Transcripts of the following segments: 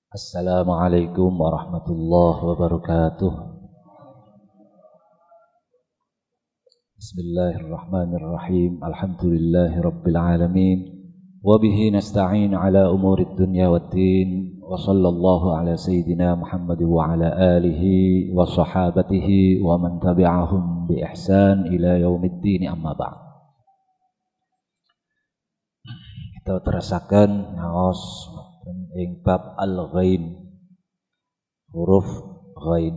Assalamualaikum warahmatullahi wabarakatuh. Bismillahirrahmanirrahim. Alhamdulillahi rabbil alamin. Wa bihi nasta'in ala umurid dunya waddin. Wa sallallahu ala sayyidina Muhammad wa ala alihi wa sahabatihi wa man tabi'ahum bi ihsan ila yaumiddin, amma ba'd. Kita terasakan ngaos ing bab al-ghain, huruf ghain.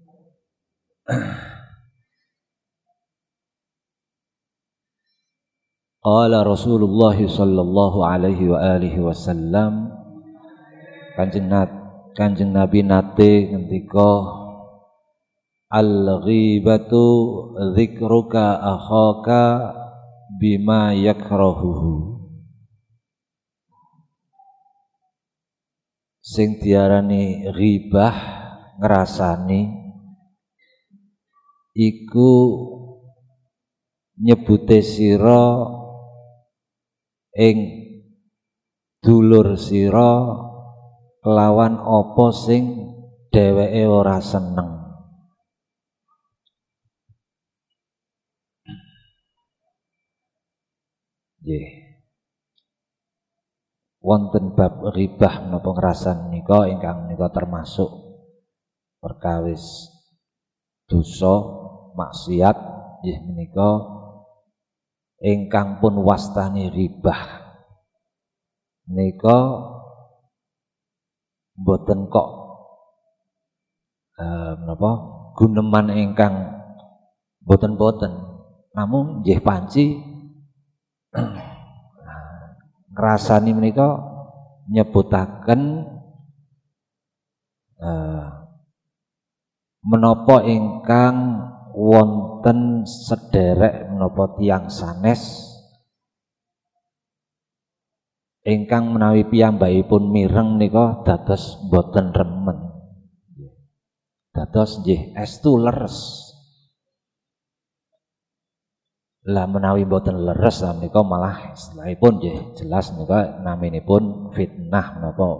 Qala Rasulullah sallallahu alaihi wa alihi wasallam, Kanjeng Nabi nate ngendika, al-ghibatu dzikruka akhaka bima yakrahuhu. Sing diarani ghibah, ngrasani iku nyebute sira ing dulur sira kelawan apa sing dheweke ora seneng. Nggih. Wonten bab ghibah menapa ngrasan nika ingkang nika termasuk perkawis dosa maksiat nggih menika ingkang pun wastani ghibah nika mboten kok menapa guneman ingkang boten-boten, namun nggih panci ngrasani menika nyebutaken menapa ingkang wonten sederek menapa tiyang sanes ingkang menawi piyambakipun mireng nika dados boten remen, dados nggih estu leres. Lah menawi boten leres menika malah istilahipun nggih jelas nika naminipun fitnah menapa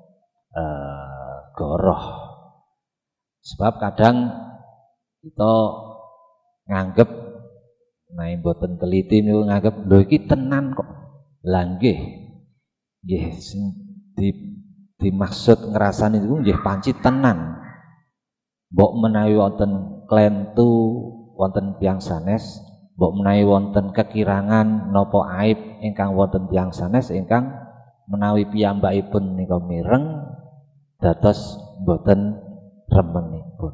goroh. Sebab kadang kita nganggep nek boten teliti niku nganggep lho iki tenan kok. Lah nggih sing dimaksud ngrasani niku nggih panci tenan. Mbok menawi wonten klentu, wonten tiyang sanes, mbok menawi wonten kekirangan napa aib ingkang wonten tiyang sanes ingkang menawi piyambakipun nika mireng dados boten remenipun.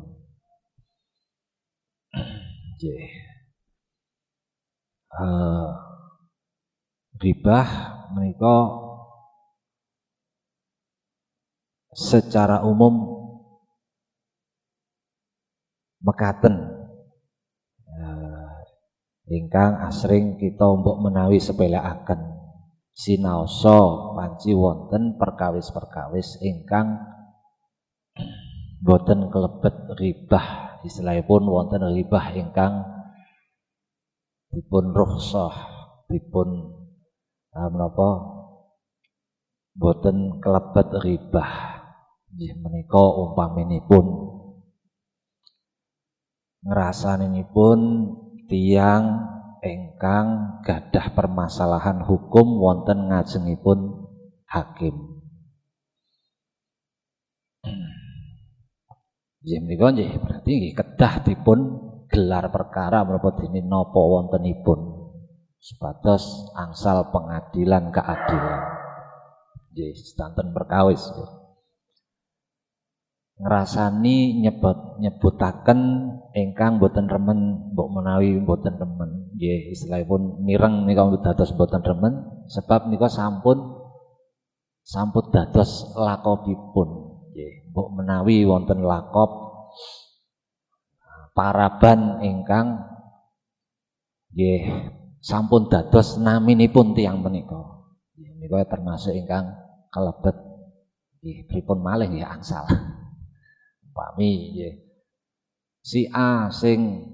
Nggih. Ghibah menika secara umum mekaten ingkang asring kita mbok menawi sepeleaken sinaosa panci wonten perkawis-perkawis ingkang boten kelebet ghibah, istilahipun wonten ghibah ingkang dipun rukhsah, dipun menapa boten kelebet ghibah. Nggih menika umpaminipun ngrasaninipun tiyang ingkang gadah permasalahan hukum wonten ngajengipun hakim. Nggih menika nggih berarti nggih kedah dipun gelar perkara menapa dene napa wontenipun supados angsal pengadilan keadilan. Nggih sedanten perkawis. Ngrasani nyebutaken ingkang boten remen, mbok menawi boten remen nggih istilahipun mireng nika dados boten remen sebab nika sampun dados lakopipun nggih. Mbok menawi wonten lakop paraban ingkang nggih sampun dados naminipun tiyang menika nggih menika termasuk ingkang kalebet nggih pripun malih nggih angsal pami nggih si A sing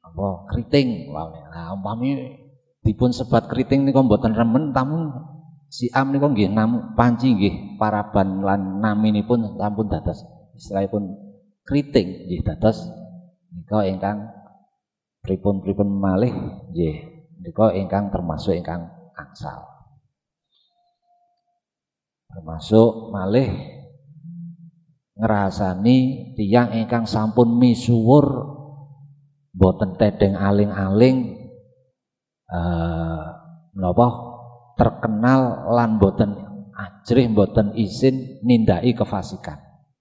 kriting. Nah umpami dipun sebat kriting niku mboten remen tamun Siam niku nggih panci nggih paraban lan naminipun sampun dados istilahipun kriting nggih dados nika ingkang pripun-pripun malih nggih nika ingkang termasuk ingkang angsal. Termasuk malih ngrasani tiyang ingkang sampun misuwur boten tedeng aling-aling menapa terkenal lan boten ajrih boten izin nindaki kefasikan.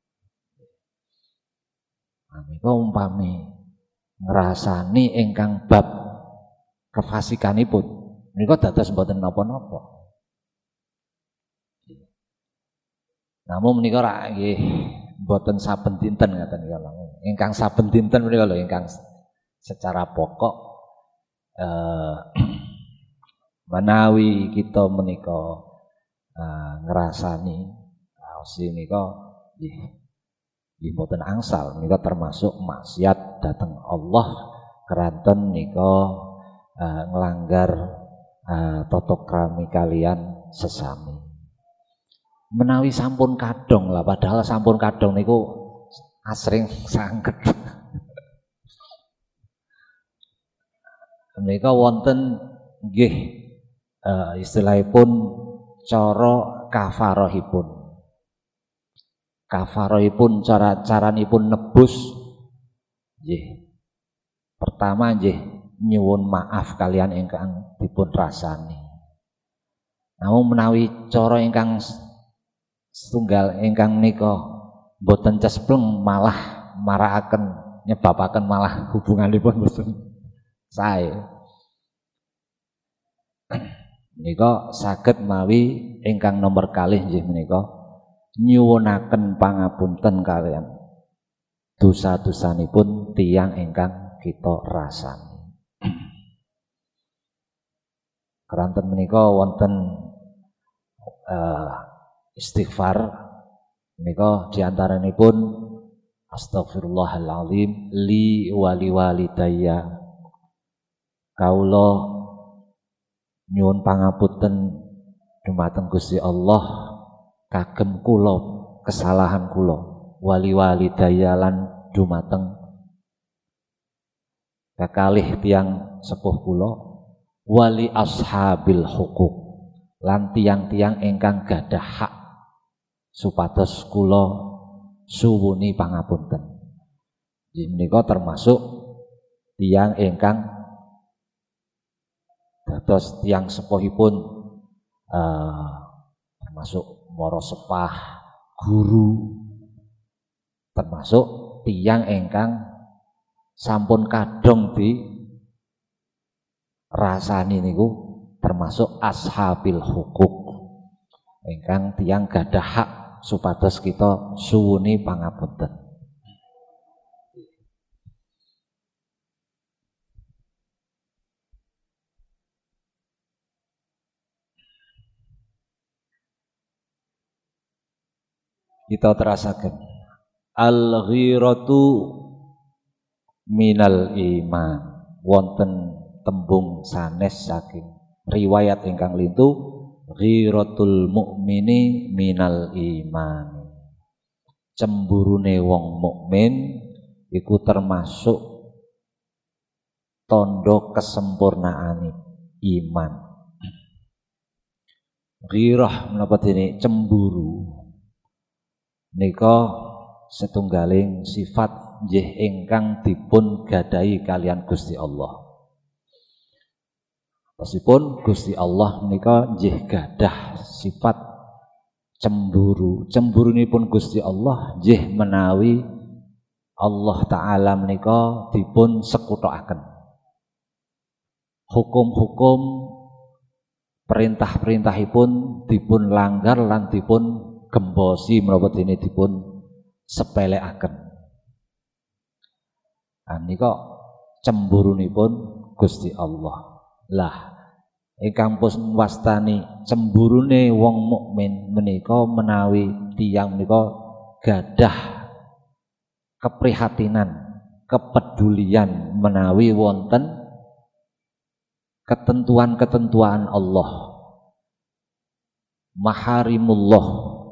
Menika umpami ngrasani ingkang bab kefasikanipun menika dados boten napa-napa. Namun menika rak nggih boten saben dinten ngaten kala. Ingkang saben dinten menika lho ingkang secara pokok menawi kita menika ngrasani raos nika nggih boten angsal menika termasuk maksiat dhateng Allah keranten nika nglanggar tata krami kalian sesami. Menawi sampun kadong lah, padahal sampun kadong niku asring sanget. Menika wonten nggih istilahipun cara kafarahipun. Kafarahipun caranipun nebus nggih. Pertama nggih nyuwun maaf kalian ingkang dipun rasani. Namun menawi cara ingkang setunggal ingkang nika boten cespleng malah marakaken nyebabaken malah hubunganipun boten sae. Nika saged mawi ingkang nomor kalih nggih menika nyuwunaken pangapunten kalian dosa-dosanipun tiyang ingkang kita rasani. Keranten menika wonten istighfar menika diantaranipun astagfirullahalazim li wali walidayya kaula nyuwun pangapunten dumateng Gusti Allah kagem kula kesalahan kula wali walidayya lan dumateng kekalih tiyang sepuh kula wali ashabil hukuk lan tiyang-tiyang ingkang gadah hak supados kula suwuni pangapunten. Menika termasuk tiyang ingkang dados tiyang sepuhipun termasuk para sepah, guru, termasuk tiyang ingkang sampun kadong di rasani niku termasuk ashabil hukuk ingkang tiyang gadah hak supados kita suwuni pangapunten. Kita terasaken al-ghiratu minal iman wonten tembung sanes saking riwayat ingkang lintu ghiratul mukmini minal iman. Cemburune wong mukmin iku termasuk tondo kesempurnaan iman. Ghirah menapa dene cemburu nika setunggaling sifat nggih ingkang dipun gadahi kalian Gusti Allah. Meskipun Gusti Allah menika nggih gadah sifat cemburu. Cemburunipun Gusti Allah nggih menawi Allah taala menika dipun sekuthaken. Hukum-hukum perintah-perintahipun dipun langgar lan dipun gembosi menapa dene dipun sepelekaken. Menika cemburunipun Gusti Allah. Lah ingkang pun wastani cemburune wong mukmin menika menawi tiyang menika gadah keprihatinan, kepedulian menawi wonten ketentuan-ketentuan Allah. maharimullah,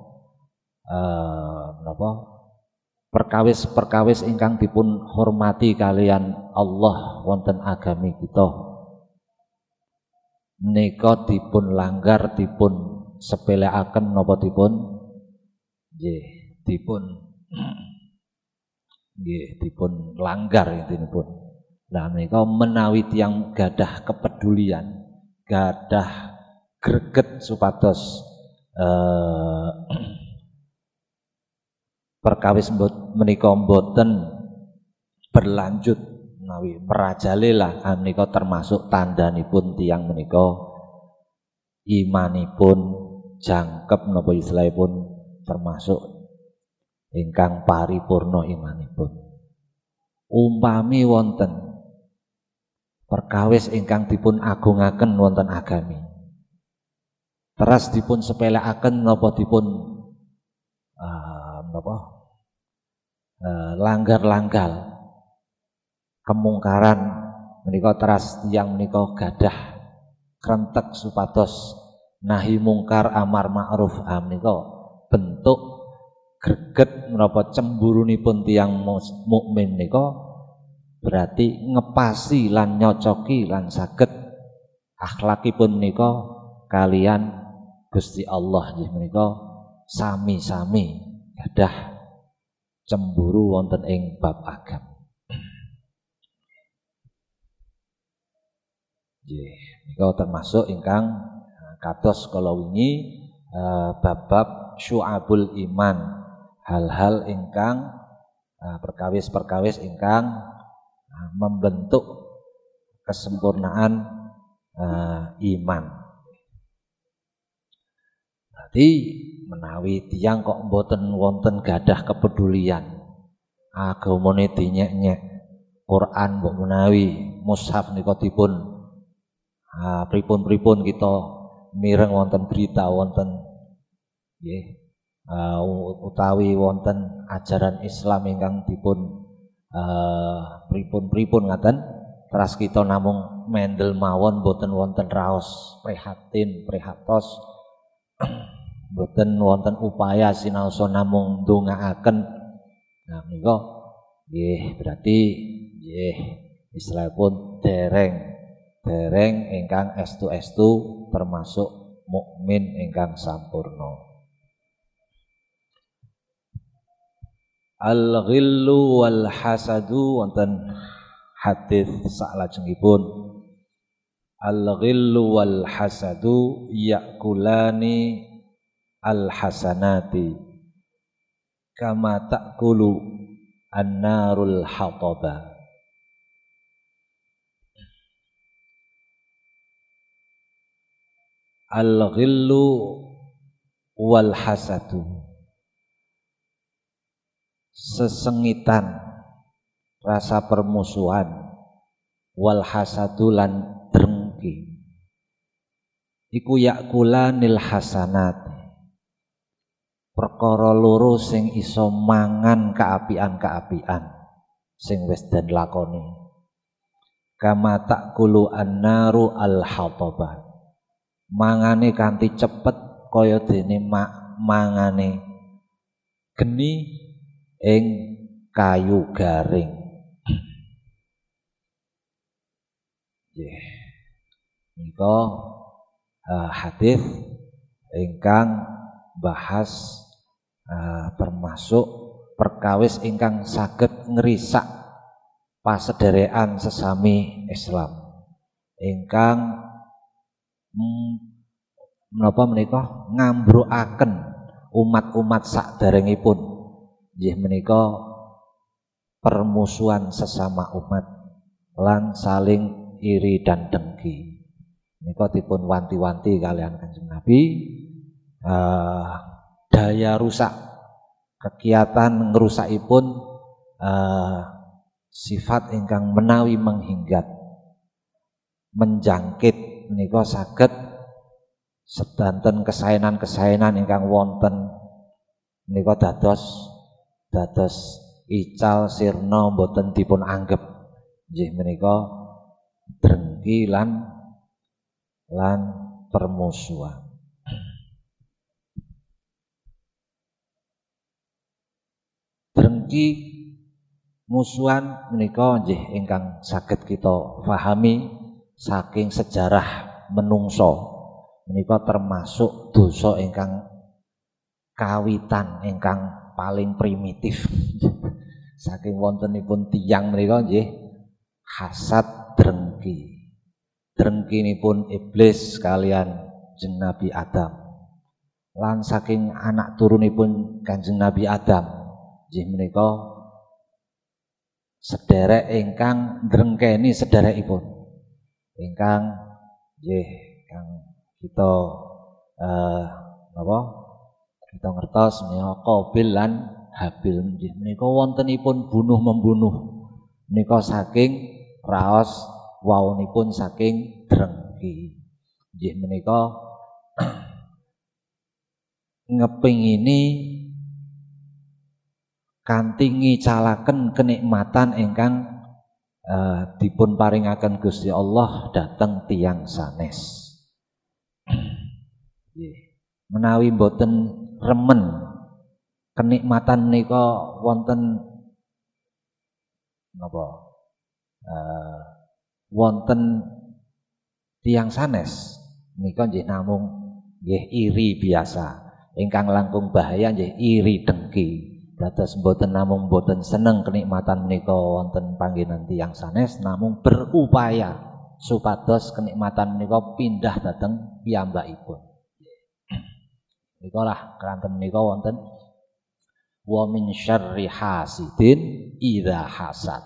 perkawis-perkawis ingkang dipun hormati kalian Allah wonten agami kita menika dipun langgar, dipun sepeleaken napa dipun nggih dipun langgar intinipun. Nah menika menawi tiyang gadah kepedulian, gadah greget supados perkawis menika mboten berlanjut menawi merajalela, menika termasuk tandhanipun tiyang menika imanipun jangkep napa istilahipun termasuk ingkang paripurna imanipun. Umpami wonten perkawis ingkang dipun agungaken wonten agami, teras dipun sepelekaken napa dipun langgar-langgal kemungkaran menika teras tiyang menika gadah krentek supados nahi mungkar amar ma'ruf, menika bentuk greget menapa cemburunipun tiyang mukmin menika berarti ngepasi lan nyocoki lan saged akhlakipun menika kalian Gusti Allah nggih menika sami-sami gadah cemburu wonten ing bab agama. Nggih, menika termasuk ingkang kados kala wingi bab-bab syu'abul iman, hal-hal ingkang perkawis-perkawis ingkang membentuk kesempurnaan iman. Berarti menawi tiyang kok mboten wonten gadah kepedulian agamane dinyek-nyek, Quran mbok menawi mushaf nika dipun pripun-pripun kita mireng wonten berita wonten nggih utawi wonten ajaran Islam ingkang dipun pripun-pripun ngaten, teras kita namung mendel mawon boten wonten raos prihatin prihatos boten wonten upaya sinaosa namung ndongaaken. Nah menika nggih berarti nggih istilahipun dereng ingkang estu-estu termasuk mukmin ingkang sampurna. Al-ghillu wal hasadu wonten hadis salajengipun. Al-ghillu wal hasadu yakulani al-hasanati kama ta'kulu an-narul hataba. Al-ghillu wal hasadu, sesengitan, rasa permusuhan, wal hasadu lan drengki, iku yakulanil hasanat, perkara loro sing iso mangan kaapian-kaapian sing wis den lakoni. Kama ta'kulu an-naru al-hataba, mangane kanthi cepet kaya dene mangane geni ing kayu garing. Nika hadis ingkang bahas termasuk perkawis ingkang saged ngrisak pasederekan sesami Islam ingkang menapa menika ngambrukaken umat-umat saderengipun. Nggih menika permusuhan sesama umat lan saling iri dan dengki. Menika dipun wanti-wanti kalian Kanjeng Nabi daya rusak, kegiatan ngerusakipun sifat ingkang menawi menghinggat, menjangkit menika saged sedanten kesaenan-kesaenan ingkang wonten menika dados ical sirna boten dipun anggep nggih menika drengki lan permusuhan. drengki musuhan menika nggih ingkang saged kita pahami saking sejarah menungso menika termasuk dosa ingkang kawitan ingkang paling primitif saking wontenipun tiyang menika nggih hasad drengki. Drengkinipun iblis kalian Kanjeng Nabi Adam. Lan saking anak turunipun Kanjeng Nabi Adam nggih menika sederek ingkang drengkeni sederekipun. Ingkang nggih kang kita kita ngertos menika Qabil lan Habil nggih menika wontenipun bunuh-membunuh menika saking raos waunipun saking drengki. Nggih menika ngepingini kanthi ngicalaken kenikmatan ingkang dipun paringaken Gusti Allah dhateng tiyang sanes. Nggih. Menawi mboten remen kenikmatan menika wonten napa? Wonten tiyang sanes menika nggih namung nggih iri biasa. Ingkang langkung bahaya nggih iri dengki. Dados mboten namung mboten seneng kenikmatan menika wonten panggenan tiyang sanes namung berupaya supados kenikmatan menika pindah dhateng piyambakipun. Menika lah keranten menika wonten wa min syarri hasidin idza hasad.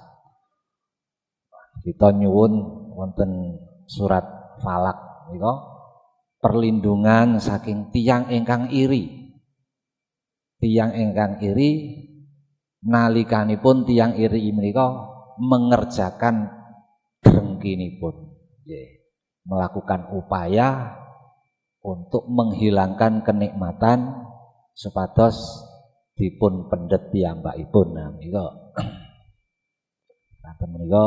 Kita nyuwun wonten surat Falak menika perlindungan saking tiyang ingkang iri. Tiyang ingkang iri nalikanipun tiyang iri menika mengerjakan drengkinipun. Nggih. Melakukan upaya untuk menghilangkan kenikmatan supados dipun pendet piyambakipun. Nah menika kanten menika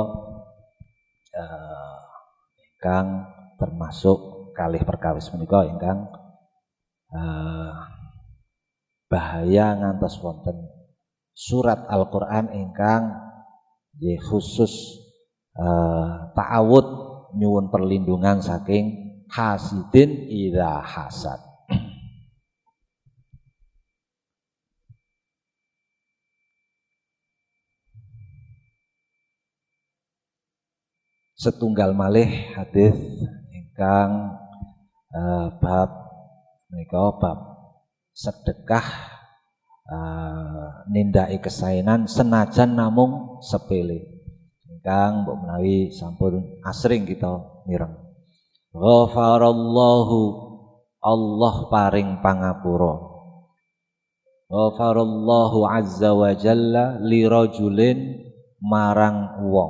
ingkang termasuk kalih perkawis menika ingkang bahaya ngantos wonten surat Al-Qur'an ingkang nggih khusus ta'awud nyuwun perlindungan saking hasidin idza hasad. Setunggal malih hadis ingkang bab menika bab sedekah nindaki kesainan senajan namung sepele. Ingkang mbok menawi sampun asring kita mireng. Ghafarallahu Allah paring pangapura. Ghafarallahu azza wa jalla li rajulin marang wong.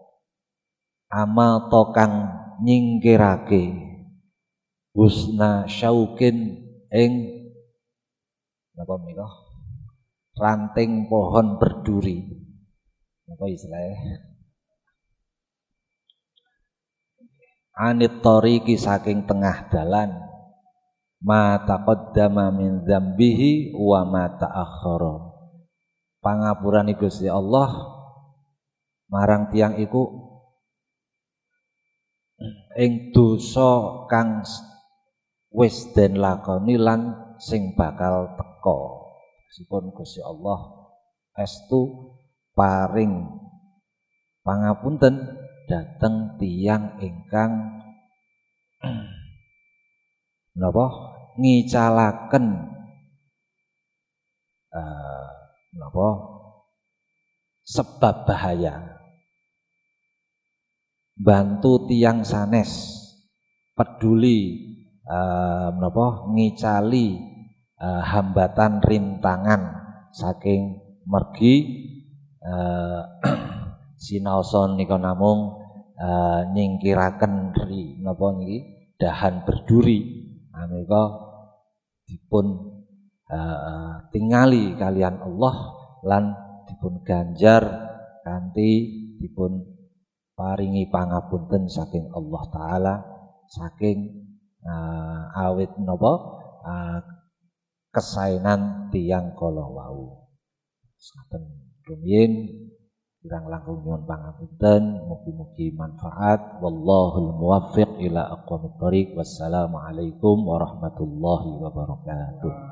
Amal tokang nyingkirake husna syaukin ing napa menika ranting pohon berduri. Napa istilahnya? Anit tariqi saking tengah dalan ma taqaddama min dzambihi wa ma ta'akhkhara. Pangapurane Gusti Allah marang tiyang iku ing dosa kang wis den lakoni lan sing bakal teka. Sipun Gusti Allah estu paring pangapunten dhateng tiyang ingkang napa ngicalaken napa sebab bahaya. Bantu tiyang sanes peduli menapa ngicali hambatan rintangan saking mergi sinaosa nika namung nyingkiraken napa niki dahan berduri. Menika dipun tingali kalian Allah lan dipun ganjar kanthi dipun paringi pangapunten saking Allah taala saking awit napa kesainan tiyang kala wau. Saten rumiyin kirang langkung nyuwun pangapunten, mugi-mugi manfaat. Wallahul muwaffiq ila aqwamit thoriq. Wassalamualaikum warahmatullahi wabarakatuh.